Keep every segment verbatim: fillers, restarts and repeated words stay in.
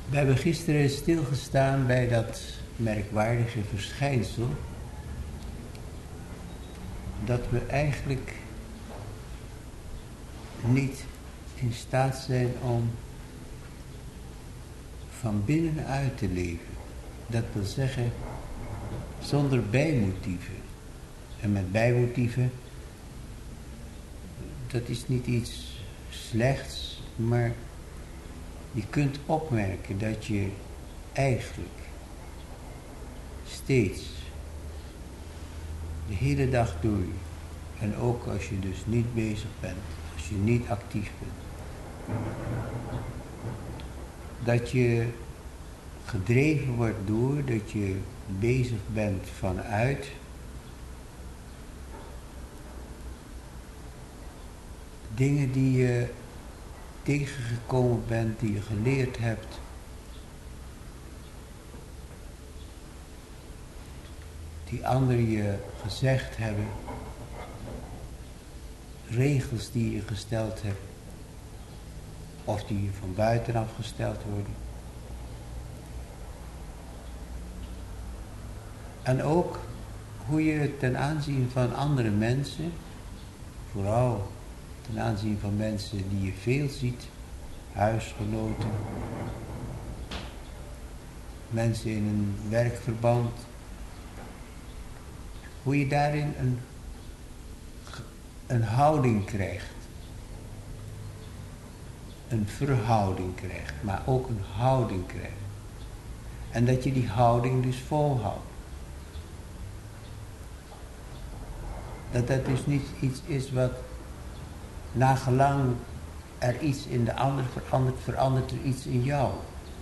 We hebben gisteren stilgestaan bij dat merkwaardige verschijnsel dat we eigenlijk niet in staat zijn om van binnenuit te leven. Dat wil zeggen, zonder bijmotieven. En met bijmotieven, dat is niet iets slechts, maar je kunt opmerken dat je eigenlijk steeds de hele dag door, en ook als je dus niet bezig bent, als je niet actief bent, dat je gedreven wordt door, dat je bezig bent vanuit dingen die je tegengekomen bent, die je geleerd hebt. Die anderen je gezegd hebben. Regels die je gesteld hebt. Of die je van buitenaf gesteld worden. En ook hoe je ten aanzien van andere mensen, vooral ten aanzien van mensen die je veel ziet, huisgenoten, mensen in een werkverband, hoe je daarin een, een houding krijgt. Een verhouding krijgt, maar ook een houding krijgt. En dat je die houding dus volhoudt. Dat dat dus niet iets is wat nagelang er iets in de ander verandert, verandert er iets in jou.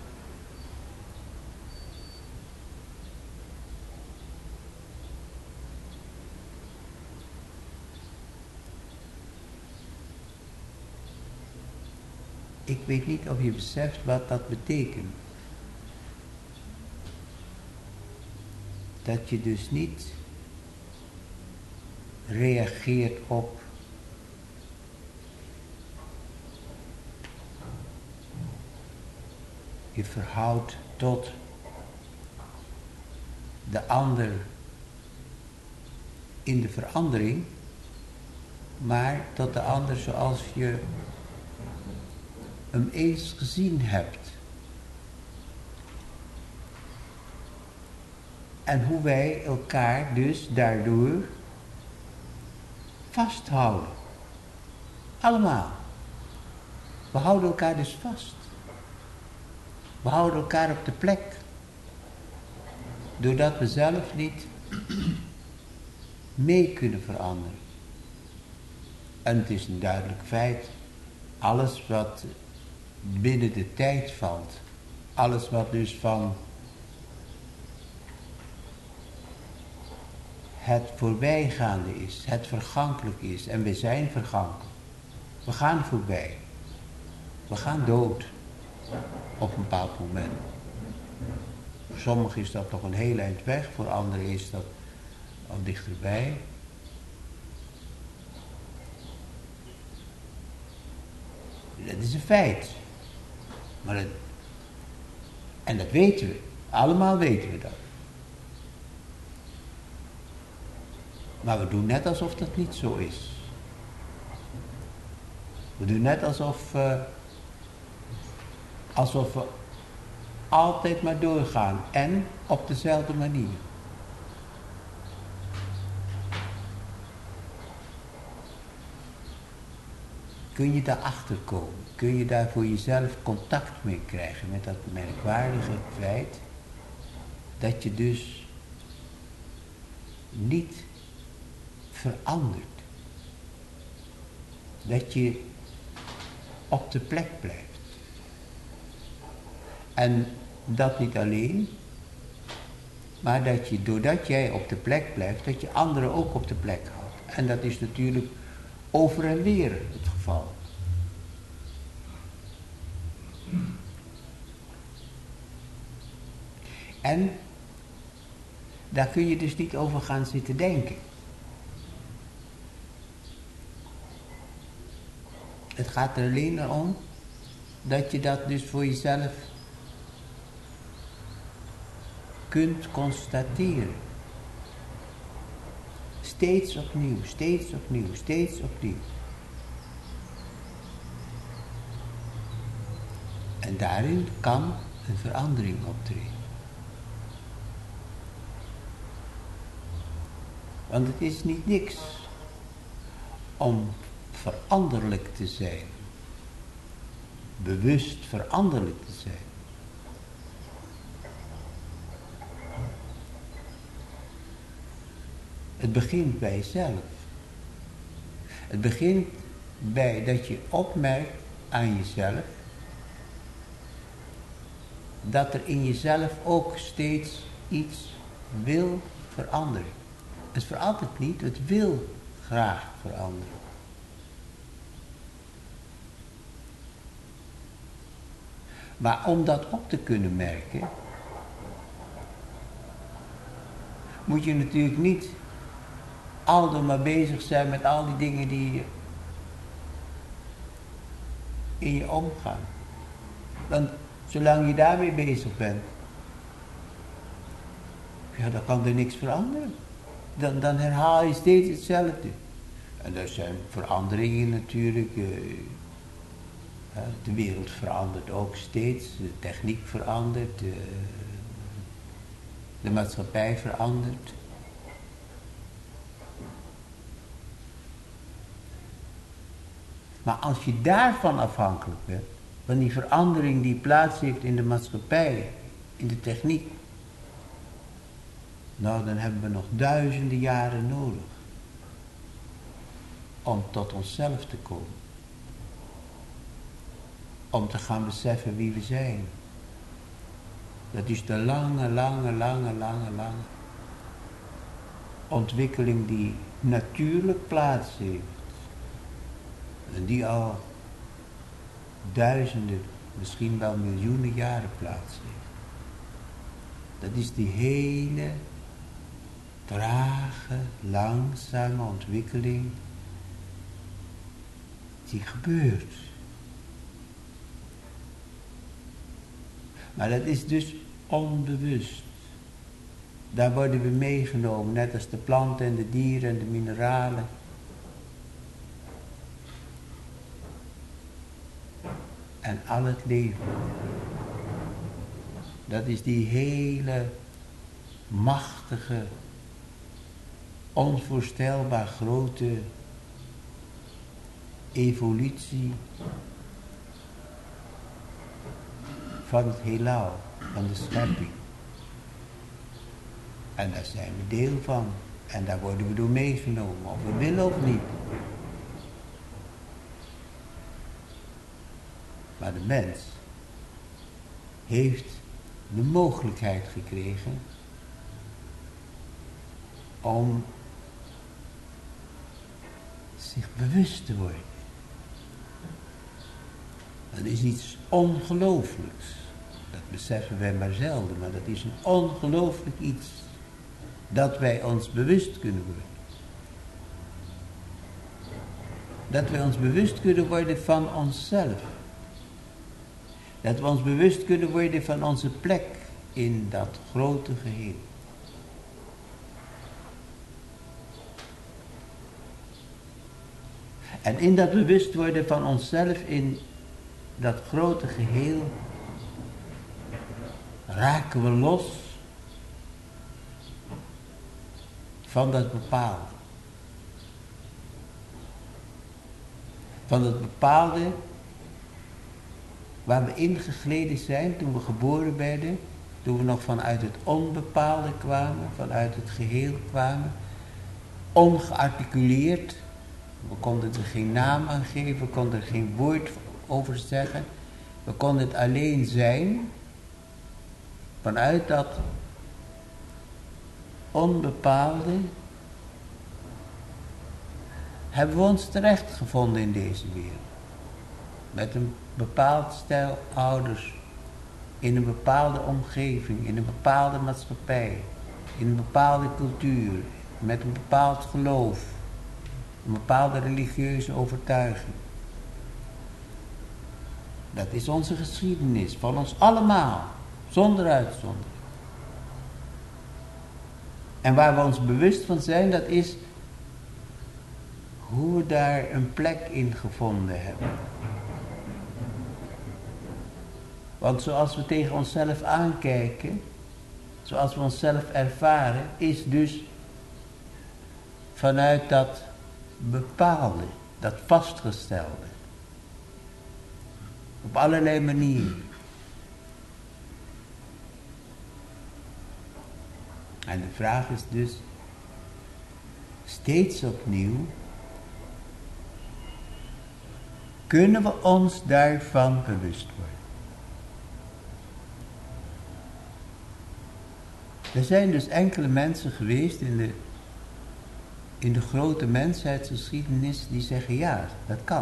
Ik weet niet of je beseft wat dat betekent. Dat je dus niet reageert op je verhoudt tot de ander in de verandering, maar tot de ander zoals je hem eens gezien hebt. En hoe wij elkaar dus daardoor vasthouden. Allemaal. We houden elkaar dus vast. We houden elkaar op de plek. Doordat we zelf niet mee kunnen veranderen. En het is een duidelijk feit. Alles wat binnen de tijd valt. Alles wat dus van het voorbijgaande is. Het vergankelijk is. En we zijn vergankelijk. We gaan voorbij. We gaan dood. Op een bepaald moment. Voor sommigen is dat nog een heel eind weg. Voor anderen is dat al dichterbij. Dat is een feit. Maar dat, en dat weten we. Allemaal weten we dat. Maar we doen net alsof dat niet zo is. We doen net alsof, uh, alsof we altijd maar doorgaan. En op dezelfde manier. Kun je daarachter komen? Kun je daar voor jezelf contact mee krijgen met dat merkwaardige feit dat je dus niet verandert. Dat je op de plek blijft. En dat niet alleen, maar dat je doordat jij op de plek blijft, dat je anderen ook op de plek houdt. En dat is natuurlijk over en weer het geval. En daar kun je dus niet over gaan zitten denken. Het gaat er alleen om dat je dat dus voor jezelf kunt constateren. Steeds opnieuw, steeds opnieuw, steeds opnieuw. En daarin kan een verandering optreden. Want het is niet niks om veranderlijk te zijn. Bewust veranderlijk te zijn. Het begint bij jezelf. Het begint bij dat je opmerkt aan jezelf dat er in jezelf ook steeds iets wil veranderen. Het verandert niet, het wil graag veranderen. Maar om dat op te kunnen merken, moet je natuurlijk niet aldoor maar bezig zijn met al die dingen die in je omgaan. Want zolang je daarmee bezig bent, ja, dan kan er niks veranderen. Dan, dan herhaal je steeds hetzelfde. En er zijn veranderingen natuurlijk. De wereld verandert ook steeds. De techniek verandert. De, de maatschappij verandert. Maar als je daarvan afhankelijk bent, van die verandering die plaats heeft in de maatschappij, in de techniek, nou, dan hebben we nog duizenden jaren nodig om tot onszelf te komen. Om te gaan beseffen wie we zijn. Dat is de lange, lange, lange, lange, lange ontwikkeling die natuurlijk plaats heeft. En die al duizenden, misschien wel miljoenen jaren plaats heeft. Dat is die hele trage, langzame ontwikkeling die gebeurt. Maar dat is dus onbewust. Daar worden we meegenomen, net als de planten en de dieren en de mineralen. En al het leven. Dat is die hele machtige, onvoorstelbaar grote evolutie van het heelal, van de schepping. En daar zijn we deel van. En daar worden we door meegenomen, of we willen of niet. Maar de mens heeft de mogelijkheid gekregen om zich bewust te worden. Dat is iets ongelooflijks. Dat beseffen wij maar zelden, maar dat is een ongelooflijk iets. Dat wij ons bewust kunnen worden. Dat wij ons bewust kunnen worden van onszelf. Dat we ons bewust kunnen worden van onze plek in dat grote geheel. En in dat bewust worden van onszelf in dat grote geheel raken we los van dat bepaalde. Van dat bepaalde waar we ingegleden zijn toen we geboren werden, toen we nog vanuit het onbepaalde kwamen, vanuit het geheel kwamen, ongearticuleerd. We konden er geen naam aan geven, we konden er geen woord over zeggen. We konden het alleen zijn. Vanuit dat onbepaalde hebben we ons terechtgevonden in deze wereld. Met een bepaald stel ouders, in een bepaalde omgeving, in een bepaalde maatschappij, in een bepaalde cultuur, met een bepaald geloof, een bepaalde religieuze overtuiging. Dat is onze geschiedenis, van ons allemaal, zonder uitzondering. En waar we ons bewust van zijn, dat is hoe we daar een plek in gevonden hebben. Want zoals we tegen onszelf aankijken, zoals we onszelf ervaren, is dus vanuit dat bepaalde, dat vastgestelde. Op allerlei manieren. En de vraag is dus steeds opnieuw, kunnen we ons daarvan bewust worden? Er zijn dus enkele mensen geweest in de, in de grote mensheidsgeschiedenis die zeggen ja, dat kan.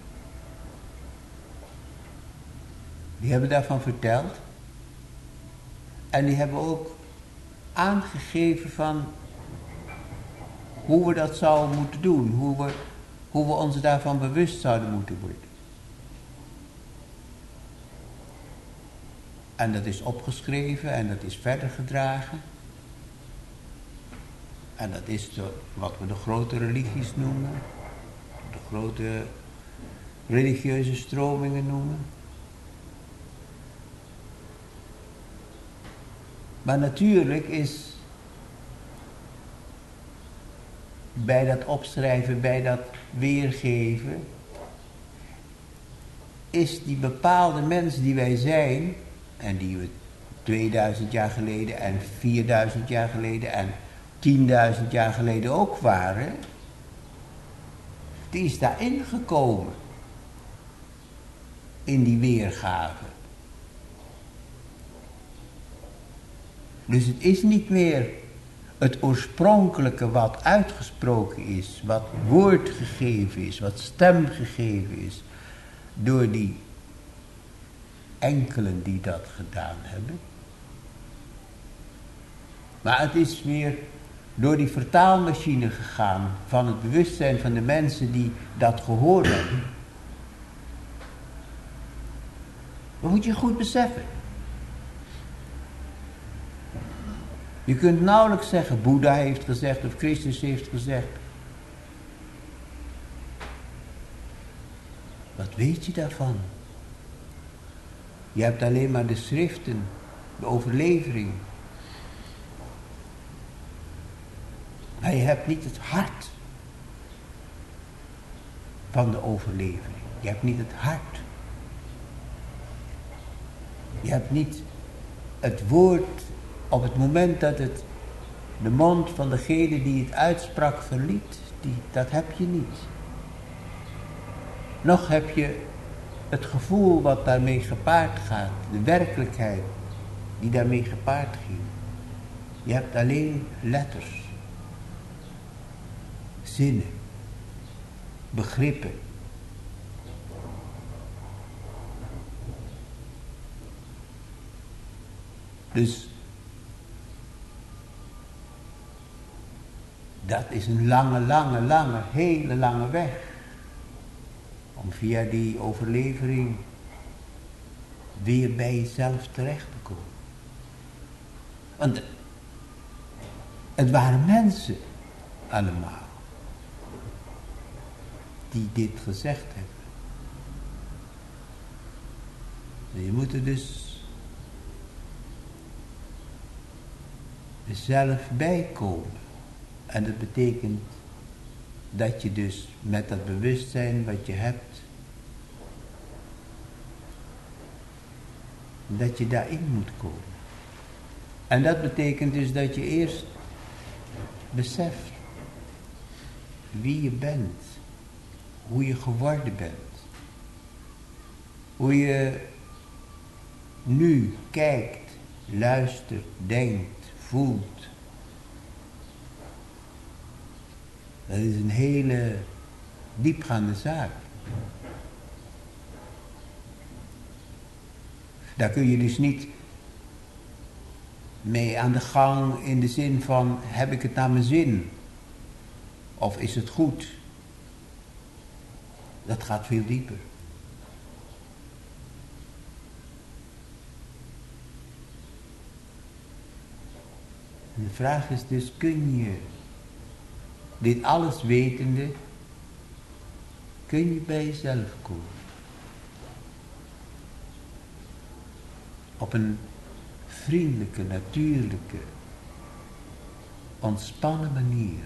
Die hebben daarvan verteld. En die hebben ook aangegeven van hoe we dat zouden moeten doen. Hoe we, hoe we ons daarvan bewust zouden moeten worden. En dat is opgeschreven en dat is verder gedragen. En dat is de, wat we de grote religies noemen. De grote religieuze stromingen noemen. Maar natuurlijk is bij dat opschrijven, bij dat weergeven, is die bepaalde mens die wij zijn, en die we tweeduizend jaar geleden en vierduizend jaar geleden en tienduizend jaar geleden ook waren, die is daarin gekomen. In die weergave. Dus het is niet meer het oorspronkelijke wat uitgesproken is, wat woord gegeven is, wat stem gegeven is, door die enkelen die dat gedaan hebben. Maar het is weer door die vertaalmachine gegaan van het bewustzijn van de mensen die dat gehoord hebben. Dat moet je goed beseffen. Je kunt nauwelijks zeggen, Boeddha heeft gezegd of Christus heeft gezegd. Wat weet je daarvan? Je hebt alleen maar de schriften, de overlevering. Maar je hebt niet het hart van de overlevering. Je hebt niet het hart. Je hebt niet het woord op het moment dat het de mond van degene die het uitsprak verliet. Die, dat heb je niet. Nog heb je het gevoel wat daarmee gepaard gaat. De werkelijkheid die daarmee gepaard ging. Je hebt alleen letters. Zinnen. Begrippen. Dus dat is een lange, lange, lange, hele lange weg. Om via die overlevering weer bij jezelf terecht te komen. Want het waren mensen allemaal die dit gezegd hebben. Je moet er dus zelf bij komen. En dat betekent dat je dus met dat bewustzijn wat je hebt, dat je daarin moet komen. En dat betekent dus dat je eerst beseft wie je bent, hoe je geworden bent, hoe je nu kijkt, luistert, denkt, voelt. Dat is een hele diepgaande zaak. Daar kun je dus niet mee aan de gang in de zin van, heb ik het naar mijn zin? Of is het goed? Dat gaat veel dieper. En de vraag is dus, kun je dit alles wetende, kun je bij jezelf komen? Op een vriendelijke, natuurlijke, ontspannen manier.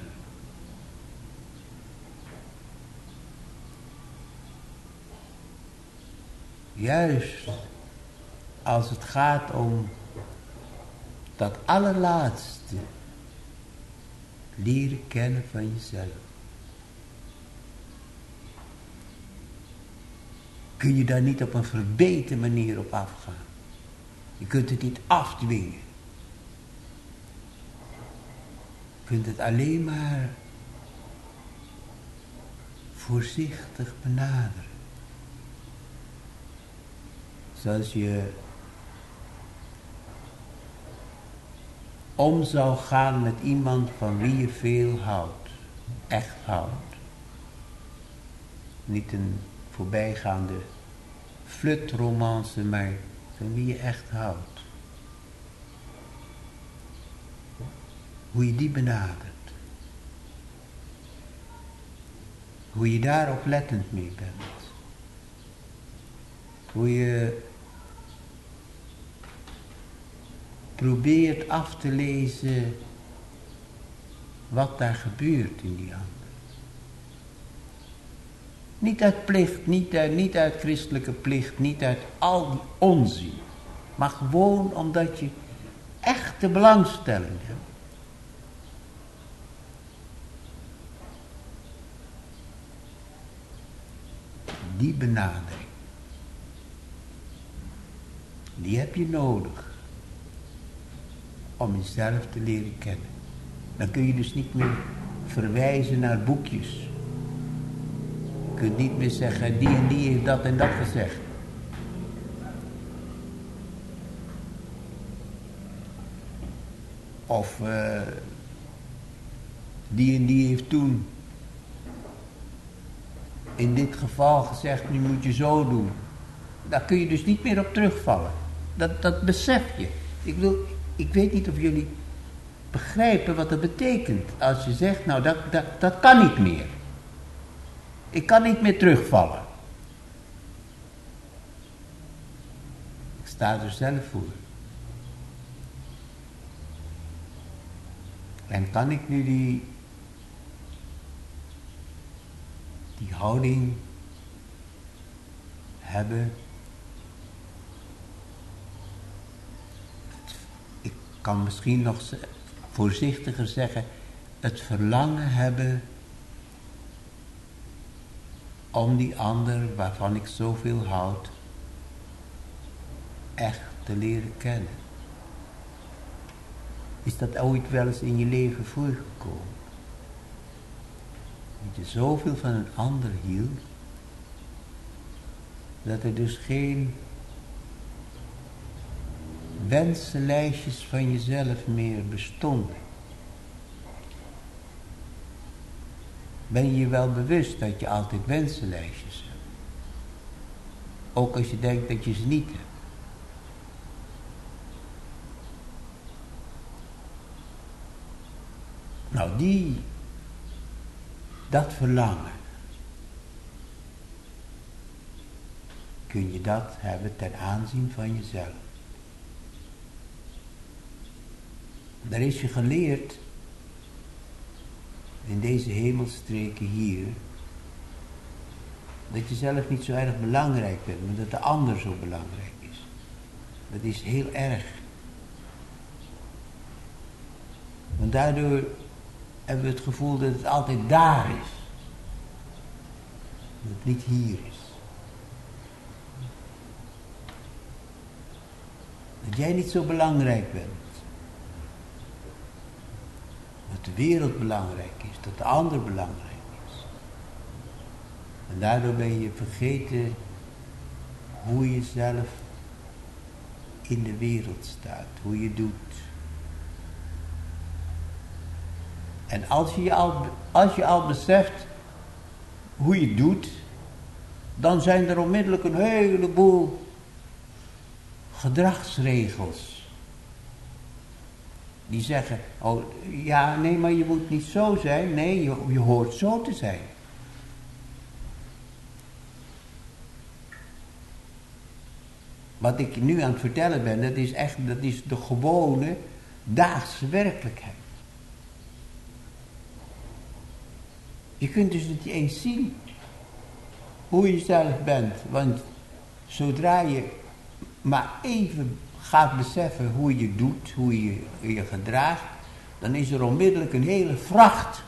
Juist als het gaat om dat allerlaatste, leren kennen van jezelf. Kun je daar niet op een verbeterde manier op afgaan. Je kunt het niet afdwingen. Je kunt het alleen maar voorzichtig benaderen. Zoals je om zou gaan met iemand van wie je veel houdt. Echt houdt. Niet een voorbijgaande flutromance, maar van wie je echt houdt. Hoe je die benadert. Hoe je daar oplettend mee bent. Hoe je probeert af te lezen wat daar gebeurt in die ander. Niet uit plicht, niet uit, niet uit christelijke plicht, niet uit al die onzin. Maar gewoon omdat je echte belangstelling hebt. Die benadering. Die heb je nodig. Om jezelf te leren kennen. Dan kun je dus niet meer verwijzen naar boekjes. Je kunt niet meer zeggen, die en die heeft dat en dat gezegd. Of uh, die en die heeft toen in dit geval gezegd, nu moet je zo doen. Daar kun je dus niet meer op terugvallen. Dat, dat besef je. Ik bedoel, ik weet niet of jullie begrijpen wat dat betekent. Als je zegt, nou dat, dat, dat kan niet meer. Ik kan niet meer terugvallen. Ik sta er zelf voor. En kan ik nu die, die houding hebben? Ik kan misschien nog voorzichtiger zeggen, het verlangen hebben om die ander waarvan ik zoveel houd echt te leren kennen. Is dat ooit wel eens in je leven voorgekomen? Dat je zoveel van een ander hield, dat er dus geen wensenlijstjes van jezelf meer bestonden. Ben je je wel bewust dat je altijd wensenlijstjes hebt? Ook als je denkt dat je ze niet hebt. Nou, die, dat verlangen, kun je dat hebben ten aanzien van jezelf. Daar is je geleerd, in deze hemelstreken hier, dat je zelf niet zo erg belangrijk bent, maar dat de ander zo belangrijk is. Dat is heel erg. Want daardoor hebben we het gevoel dat het altijd daar is. Dat het niet hier is. Dat jij niet zo belangrijk bent. Dat de wereld belangrijk is, dat de ander belangrijk is. En daardoor ben je vergeten hoe je zelf in de wereld staat, hoe je doet. En als je al, als je al beseft hoe je doet, dan zijn er onmiddellijk een heleboel gedragsregels Die zeggen, oh ja, nee, maar je moet niet zo zijn. Nee, je, je hoort zo te zijn. Wat ik nu aan het vertellen ben, dat is echt, dat is de gewone daagse werkelijkheid. Je kunt dus niet eens zien hoe je zelf bent. Want zodra je maar even gaat beseffen hoe je doet, hoe je je gedraagt, dan is er onmiddellijk een hele vracht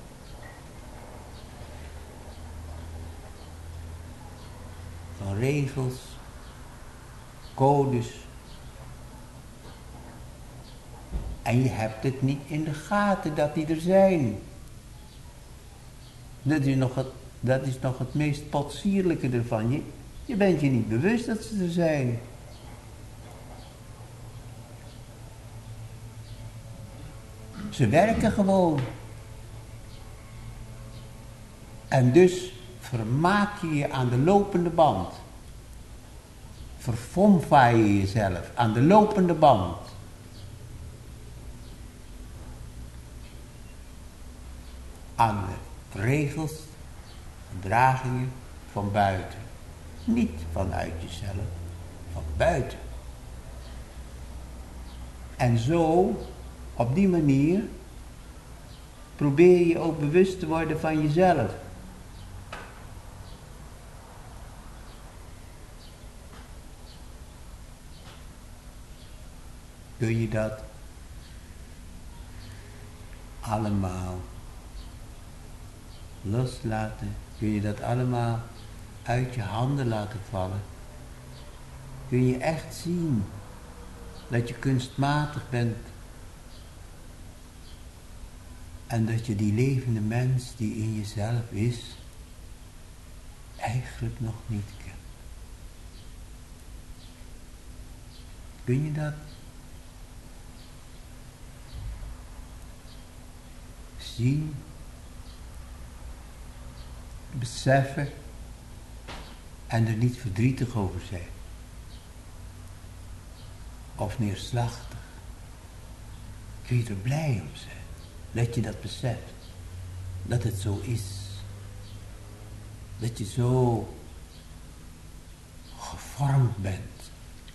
van regels, codes. En je hebt het niet in de gaten dat die er zijn. Dat is nog het, dat is nog het meest potsierlijke ervan. Je, je bent je niet bewust dat ze er zijn. Ze werken gewoon. En dus vermaak je je aan de lopende band. Verfomfaai je jezelf aan de lopende band. Aan de regels, gedragingen van buiten. Niet vanuit jezelf, van buiten. En zo, op die manier, probeer je ook bewust te worden van jezelf. Kun je dat allemaal loslaten? Kun je dat allemaal uit je handen laten vallen? Kun je echt zien dat je kunstmatig bent en dat je die levende mens die in jezelf is, eigenlijk nog niet kent? Kun je dat zien, beseffen en er niet verdrietig over zijn? Of neerslachtig? Kun je er blij om zijn? Dat je dat beseft. Dat het zo is. Dat je zo gevormd bent.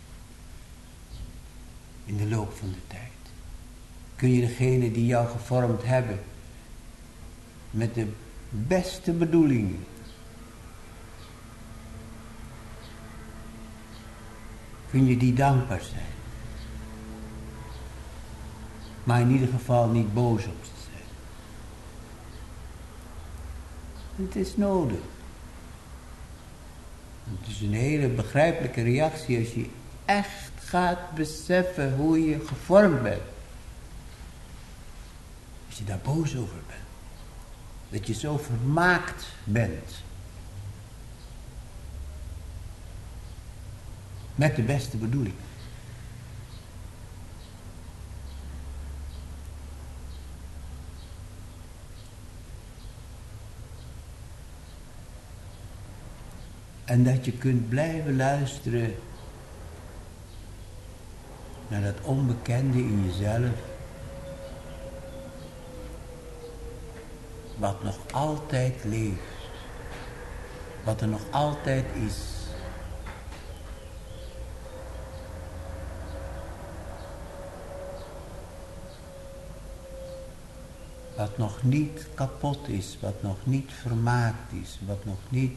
In de loop van de tijd. Kun je degene die jou gevormd hebben. Met de beste bedoelingen. Kun je die dankbaar zijn. Maar in ieder geval niet boos op ze zijn. Het is nodig. Het is een hele begrijpelijke reactie als je echt gaat beseffen hoe je gevormd bent. Als je daar boos over bent. Dat je zo vermaakt bent. Met de beste bedoeling. En dat je kunt blijven luisteren naar dat onbekende in jezelf. Wat nog altijd leeft. Wat er nog altijd is. Wat nog niet kapot is. Wat nog niet vermaakt is. Wat nog niet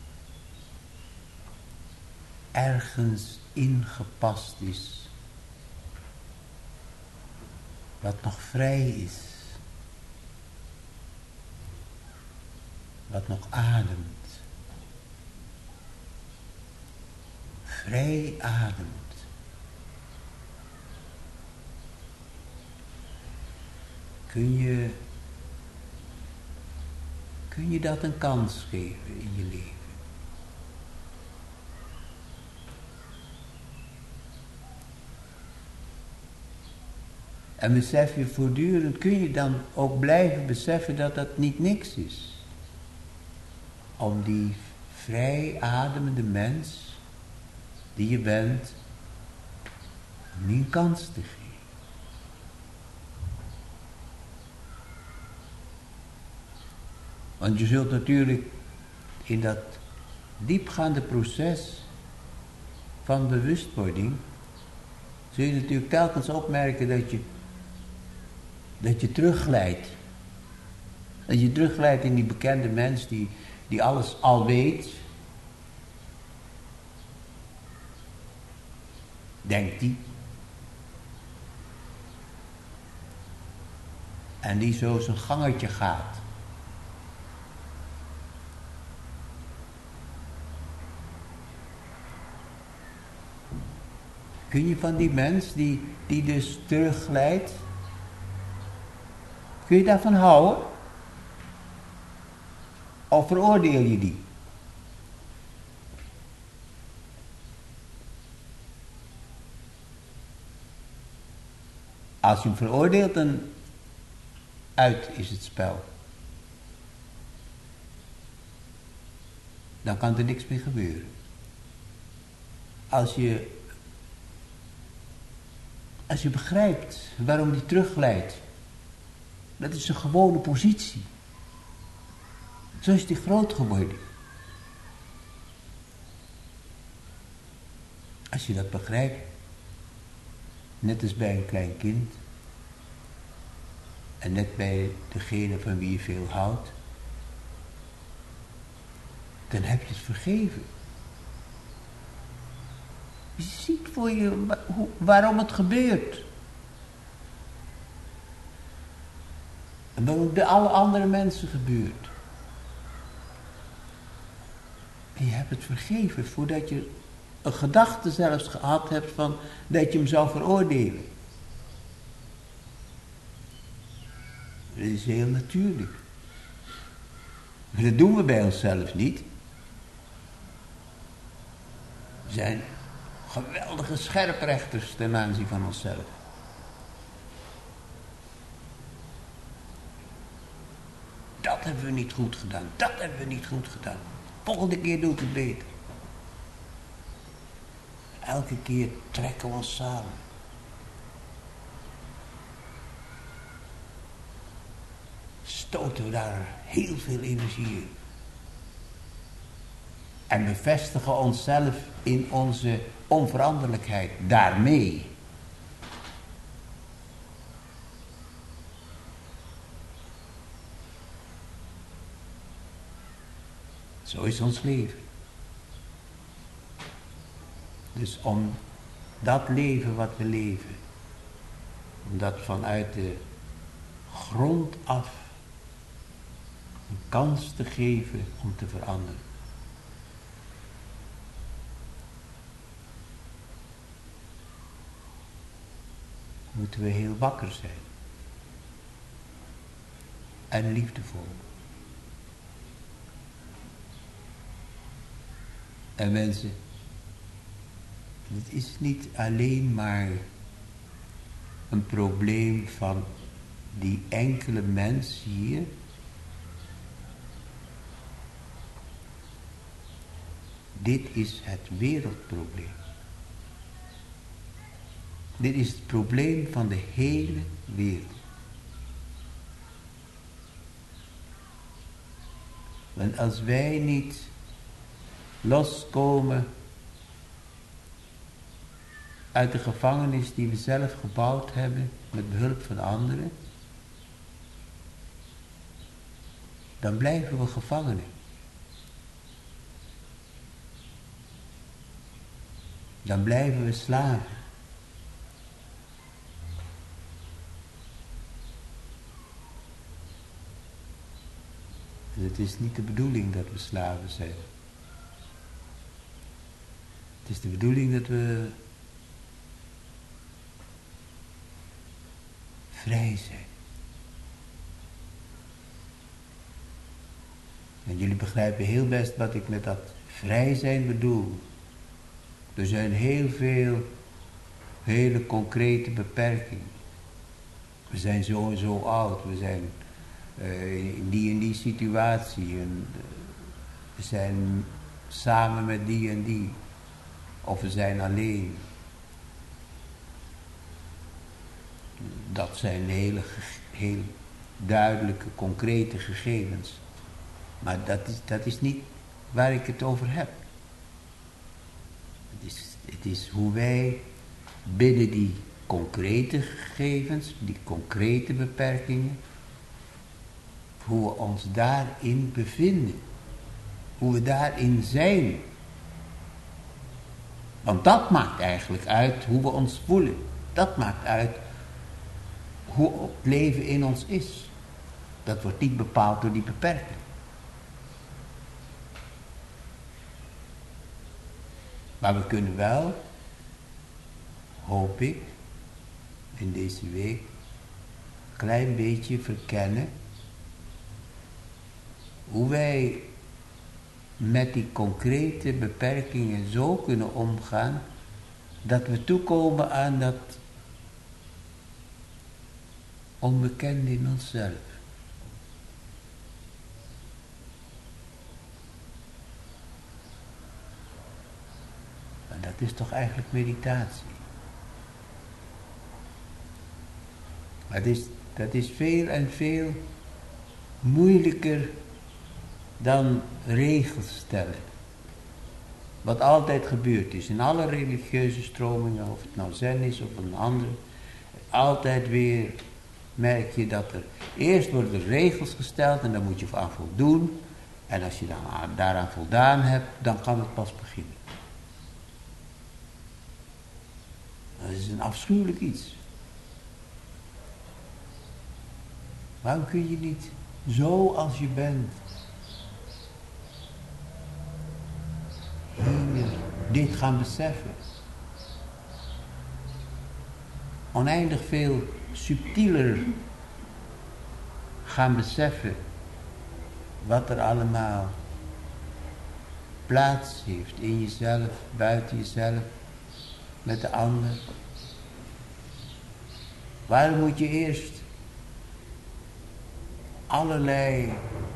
ergens ingepast is. Wat nog vrij is. Wat nog ademt. Vrij ademt. Kun je, kun je dat een kans geven in je leven? En besef je voortdurend, kun je dan ook blijven beseffen dat dat niet niks is. Om die vrij ademende mens die je bent, niet een kans te geven. Want je zult natuurlijk in dat diepgaande proces van bewustwording, zul je natuurlijk telkens opmerken dat je, dat je terugglijdt. Dat je terugglijdt in die bekende mens die, die alles al weet. Denkt die. En die zo zijn gangetje gaat. Kun je van die mens die, die dus terugglijdt, kun je daarvan houden? Of veroordeel je die? Als je hem veroordeelt, dan uit is het spel. Dan kan er niks meer gebeuren. Als je, als je begrijpt waarom die terugglijdt, dat is een gewone positie. Zo is die groot geworden. Als je dat begrijpt, net als bij een klein kind, en net bij degene van wie je veel houdt, dan heb je het vergeven. Je ziet voor je waarom het gebeurt. En waarom het bij alle andere mensen gebeurt. En je hebt het vergeven voordat je een gedachte zelfs gehad hebt van dat je hem zou veroordelen. Dat is heel natuurlijk. Maar dat doen we bij onszelf niet. We zijn geweldige scherprechters ten aanzien van onszelf. Dat hebben we niet goed gedaan. Dat hebben we niet goed gedaan. Volgende keer doet het beter. Elke keer trekken we ons samen. Stoten we daar heel veel energie in. En bevestigen onszelf in onze onveranderlijkheid daarmee. Zo is ons leven. Dus om dat leven wat we leven, om dat vanuit de grond af een kans te geven om te veranderen. Moeten we heel wakker zijn. En liefdevol. En mensen, het is niet alleen maar een probleem van die enkele mens hier. Dit is het wereldprobleem. Dit is het probleem van de hele wereld. Want als wij niet loskomen uit de gevangenis die we zelf gebouwd hebben met behulp van anderen, dan blijven we gevangenen. Dan blijven we slaven. En het is niet de bedoeling dat we slaven zijn. Het is de bedoeling dat we vrij zijn. En jullie begrijpen heel best wat ik met dat vrij zijn bedoel. Er zijn heel veel hele concrete beperkingen. We zijn zo en zo oud, we zijn uh, in die en die situatie. En, uh, we zijn samen met die en die. Of we zijn alleen. Dat zijn hele, heel duidelijke, concrete gegevens. Maar dat is, dat is niet waar ik het over heb. Het is, het is hoe wij binnen die concrete gegevens, die concrete beperkingen, hoe we ons daarin bevinden. Hoe we daarin zijn. Want dat maakt eigenlijk uit hoe we ons voelen. Dat maakt uit hoe het leven in ons is. Dat wordt niet bepaald door die beperking. Maar we kunnen wel, hoop ik, in deze week, een klein beetje verkennen hoe wij met die concrete beperkingen zo kunnen omgaan, dat we toekomen aan dat onbekende in onszelf. En dat is toch eigenlijk meditatie. Maar dat is, dat is veel en veel moeilijker dan regels stellen. Wat altijd gebeurd is in alle religieuze stromingen, of het nou zen is of een andere, altijd weer merk je dat er eerst worden regels gesteld en daar moet je aan voldoen. En als je dan daaraan voldaan hebt, dan kan het pas beginnen. Dat is een afschuwelijk iets. Waarom kun je niet zo als je bent hier dit gaan beseffen? Oneindig veel subtieler gaan beseffen wat er allemaal plaats heeft in jezelf, buiten jezelf, met de ander. Waarom moet je eerst allerlei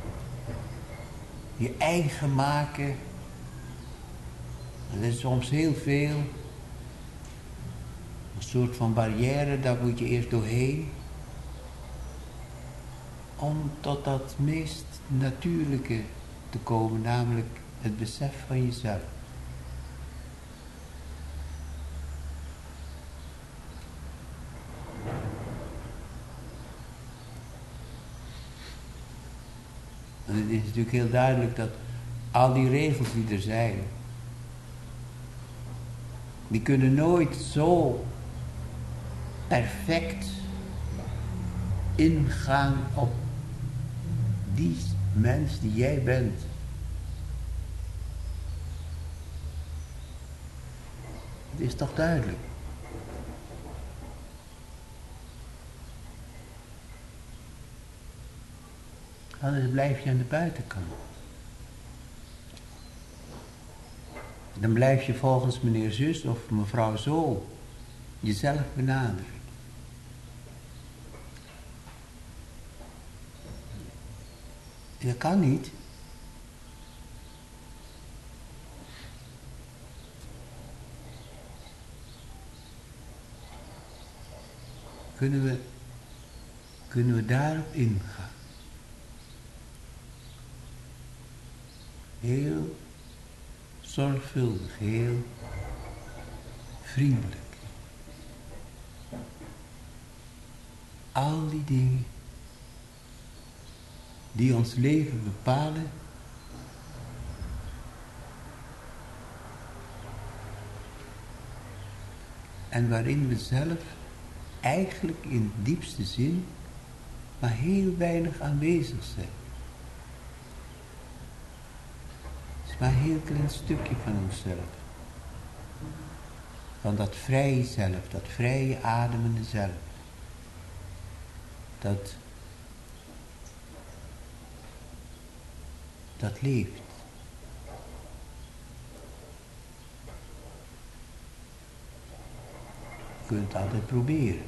je eigen maken? Dat is soms heel veel. Een soort van barrière, daar moet je eerst doorheen. Om tot dat meest natuurlijke te komen, namelijk het besef van jezelf. En het is natuurlijk heel duidelijk dat al die regels die er zijn, die kunnen nooit zo perfect ingaan op die mens die jij bent. Het is toch duidelijk. Anders blijf je aan de buitenkant. Dan blijf je volgens meneer zus of mevrouw zo jezelf benaderen. Dat kan niet. Kunnen we, kunnen we daarop ingaan? Heel zorgvuldig, heel vriendelijk. Al die dingen die ons leven bepalen, en waarin we zelf eigenlijk in diepste zin maar heel weinig aanwezig zijn. Het is maar een heel klein stukje van onszelf. Van dat vrije zelf, dat vrije ademende zelf. Dat, dat leeft. Je kunt het altijd proberen.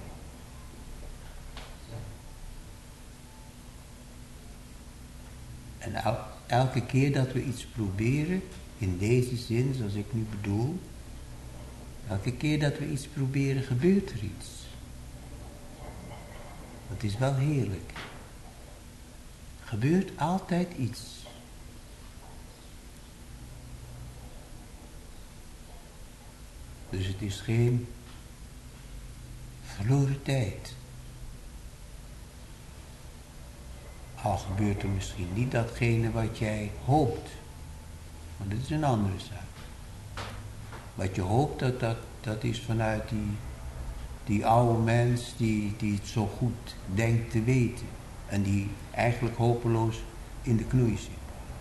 En el, elke keer dat we iets proberen, in deze zin zoals ik nu bedoel, elke keer dat we iets proberen gebeurt er iets. Het is wel heerlijk. Er gebeurt altijd iets. Dus het is geen verloren tijd. Al gebeurt er misschien niet datgene wat jij hoopt. Maar dat is een andere zaak. Wat je hoopt, dat, dat, dat is vanuit die, die oude mens die, die het zo goed denkt te weten. En die eigenlijk hopeloos in de knoei zit.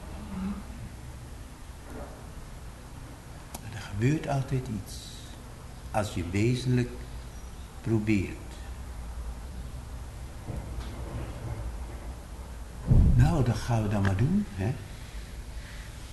Maar er gebeurt altijd iets. Als je wezenlijk probeert. Nou, dat gaan we dan maar doen, hè.